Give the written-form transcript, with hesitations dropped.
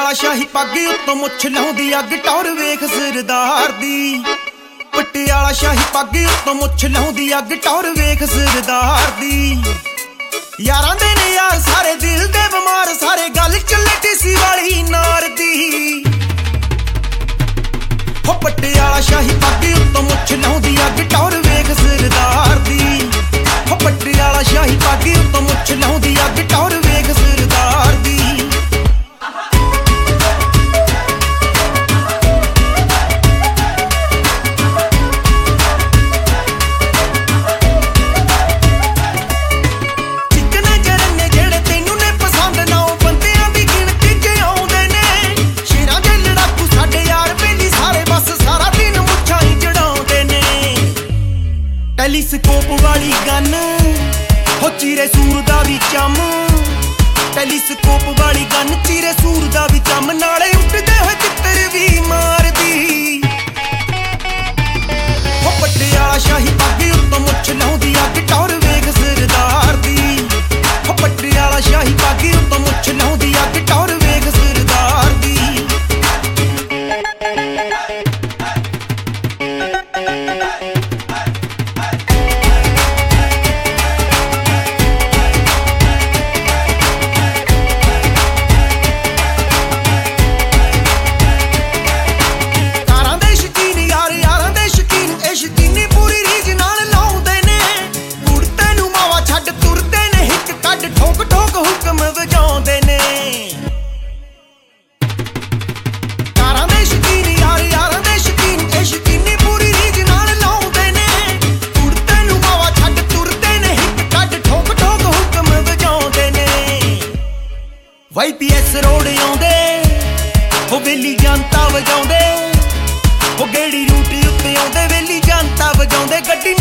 ਪਟਿਆਲਾ ਸ਼ਾਹੀ ਪੱਗ ਉੱਤੋਂ ਮੁੱਛ ਲਾਉਂਦੀ ਅੱਗ ਟੌਰ ਵੇਖ ਸਰਦਾਰ ਦੀ। ਪਟਿਆਲਾ ਸ਼ਾਹੀ ਪੱਗ ਉੱਤੋਂ ਮੁੱਛ ਲਾਉਂਦੀ ਅੱਗ ਟੌਰ ਵੇਖ ਸਰਦਾਰ ਦੀ। ਯਾਰਾਂ ਦੇ ਨੇ ਯਾਰ ਸਾਰੇ ਦਿਲ ਦੇ ਬਿਮਾਰ ਸਾਰੇ ਗੱਲ ਚੱਲੇ ਟੀਸੀ ਵਾਲੀ ਨਾਰ ਦੀ। ਹੋ ਪਟਿਆਲਾ ਸ਼ਾਹੀ ਪੱਗ ਉੱਤੋਂ ਮੁੱਛ ਲਾਉਂਦੀ ਅੱਗ ਟੌਰ ਵੇਖ ਸਰਦਾਰ ਦੀ। ਹੋ ਪਟਿਆਲਾ ਸ਼ਾਹੀ ਪੱਗ ਉੱਤੋਂ ਮੁੱਛ ਲਾਉਂਦੀ ਅੱਗ ਟੌਰ ਵੇਖ ਸਰਦਾਰ ਦੀ। ਟੈਲੀਸਕੋਪ ਵਾਲੀ ਗਨ ਹੋ ਚੀਰੇ ਸੂਰ ਦਾ ਵੀ ਚੰਮ। ਟੈਲੀਸਕੋਪ ਵਾਲੀ ਗਨ ਚੀਰੇ ਸੂਰ ਦਾ ਵੀ ਚੰਮ ਨਾਲੇ ਉੱਡਦੇ ਹੋਏ ਚਿੱਤਰ ਵੀ ਮਾਰਦੀ। ਹੋ ਪਟਿਆਲਾ ਸ਼ਾਹੀ ਪੱਗ ਉੱਤੋਂ ਮੁੱਛ ਲਾਉਂਦੀ ਅੱਗ ਟੌਰ ਵੇਖ ਸਰਦਾਰ ਦੀ। ਹੋ ਪਟਿਆਲਾ ਸ਼ਾਹੀ ਪੱਗ ਉੱਤੋਂ ਮੁੱਛ ਲਾਉਂਦੀ ਅੱਗ ਟੌਰ ਵੇਖ ਸਰਦਾਰ ਦੀ। YPS ਰੋਡ ਆਉਂਦੇ ਹੋ ਵੇਲੀ ਜਨਤਾ ਵਜਾਉਂਦੇ ਹੋ ਗੇੜੀ ਰੂਟ ਉੱਤੇ ਆਉਂਦੇ ਵੇਲੀ ਜਨਤਾ ਵਜਾਉਂਦੇ ਗੱਡੀ